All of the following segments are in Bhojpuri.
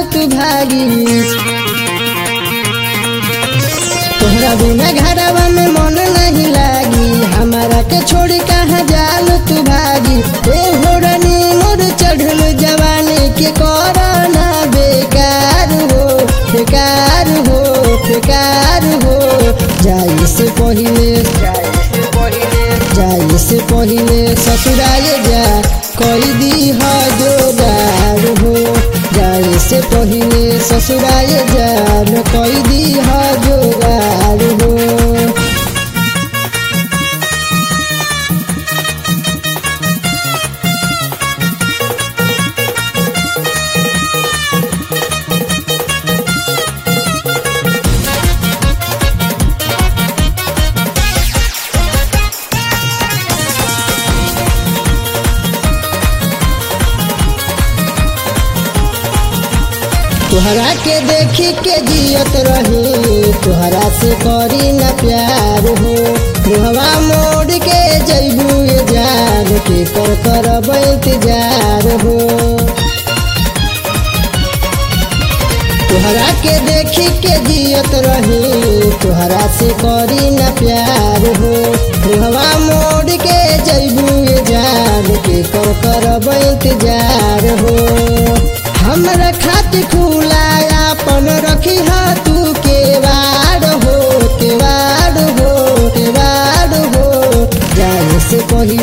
तू भागी। तोहरा बिना घरवा में मन नहीं लागी, हमारा के छोड़ कहाँ जाल तू भागी। ए होरनी मोर चढ़ल जवानी के करना बेकार हो, बेकार हो, बेकार हो। जाई से पहिले ससुराल जा कोई दी हा जोगार हो। जाई से पहिले ससुराल जा कोई दी हा जोगार हो। तोहरा के देखी के जियत रही, तोहरा से करी न प्यार हो। रुहवा मोड़ के जैबू जान के करब इंतजार हो। तोहरा के देखी के जियत रही, तोहरा से करी न प्यार हो। रुहवा मोड़ के जैबू जान के करब इंतजार हो। हमरा खातिर खुला अपन रखी हा तू केवाड़ हो, केवाड़ हो, केवाड़ हो। जाने से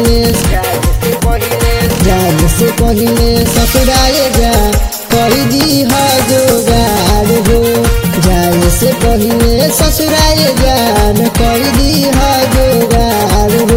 पहिले ससुराल जा कही दी हा जोगाड़ हो। जाने से पहिले ससुराल जा कही दी हा जोगाड़ हो।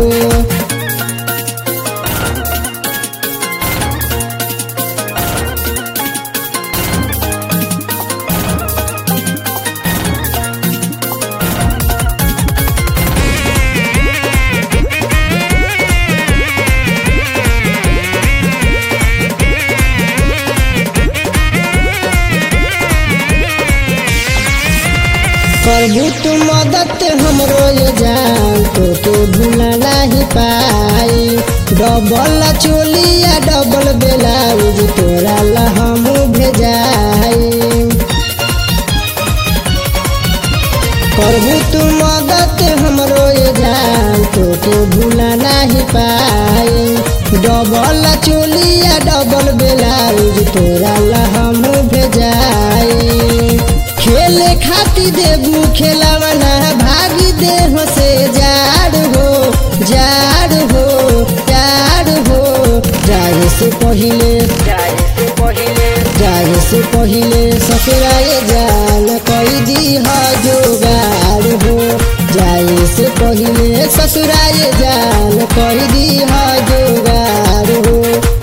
करबू तू मदद हमरो ये जान, तो भूला नहीं पाई। डबल चोलिया डबल ब्लाउज तोरा ला हम भेजाई। करबू तू मदद हमरो ये जान, तो भूला नहीं पाई। डबल चोलिया डबल ब्लाउज तोरा ला हम भेजाई। खेले खाती देबू खेलवना भागी देह से जाड़ हो, जाड़ हो, जाड़ हो। जाए से पहिले ससुराल जाल कोई दी हा जोगाड़ हो। जाए से पहिले ससुराल जाल कोई दी हा जोगाड़ हो।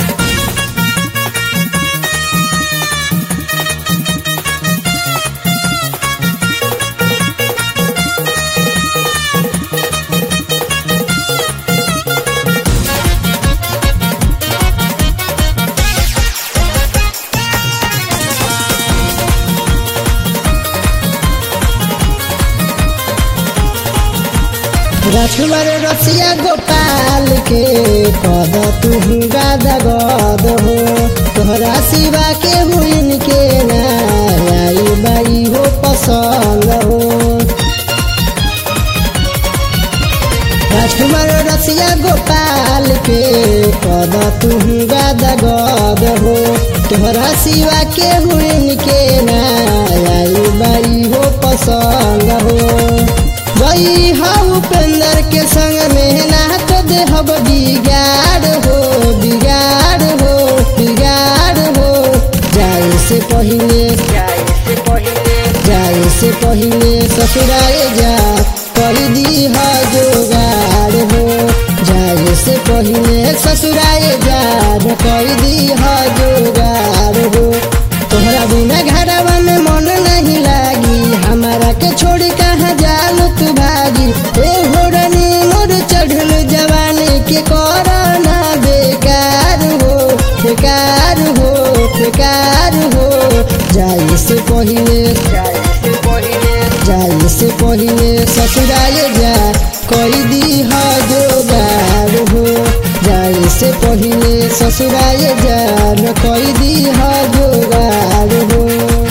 राजकुमार रसिया गोपाल के कद तू गादा गद हो। तोहरा सिवा के हुइन के नाई बाई हो पसंद हो। राजकुमार रसिया गोपाल के कद तू गादा गद हो। तोहरा सिवा के हुइन के नाई बाई हो पसंद हो। वही हाँ उपेंद्र के संग में ना तो देहब बिगाड़ हो, बिगाड़ हो, बिगाड़ हो। जाए से पहिले ससुराल जा कही दी हा जोगाड़ हो। जाए से पहिले ससुराल जा कही दी हा जोगाड़ हो। तोहरा बिना घरवा में मन नहीं लागी, हमारा के छोड़ कहाँ जाल तू भागी। ए होरनी मोर चढ़ल जवानी के करना बेकार हो, बेकार हो, बेकार हो। जाए से पहिले ससुराल जा कोई दी हा जोगाड़ हो। जाए से पहिले ससुराए जान कई दी जोगाड़ हो।